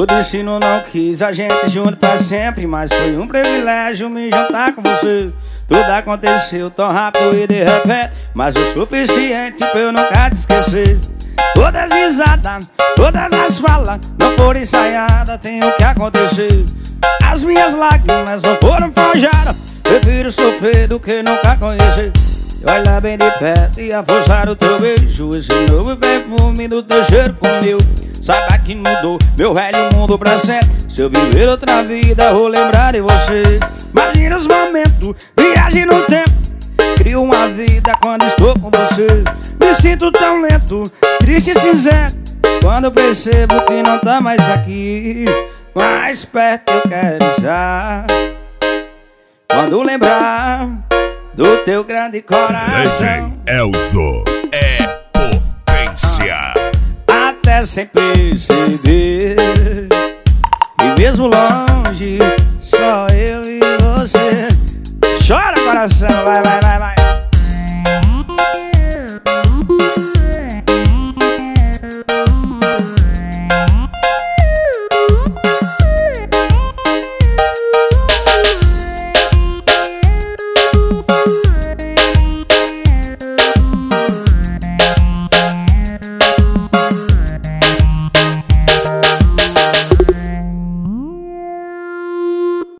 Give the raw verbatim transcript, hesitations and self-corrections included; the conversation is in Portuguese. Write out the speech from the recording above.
O destino não quis a gente junto pra sempre, mas foi um privilégio me juntar com você. Tudo aconteceu tão rápido e de repente, mas o suficiente pra eu nunca te esquecer. Todas as risadas, todas as falas não foram ensaiadas, tem o que acontecer. As minhas lágrimas não foram forjadas, prefiro sofrer do que nunca conhecer. Olha bem de perto e a forçar o teu beijo, esse novo perfume do teu cheiro com o meu. Saiba que mudou meu velho mundo pra sempre. Se eu viver outra vida, vou lembrar de você. Imagina os momentos, viagem no tempo. Crio uma vida quando estou com você. Me sinto tão lento, triste e sincero, quando eu percebo que não tá mais aqui. Mais perto eu quero estar, quando lembrar do teu grande coração. Elzo é potência. Até sem perceber, e mesmo longe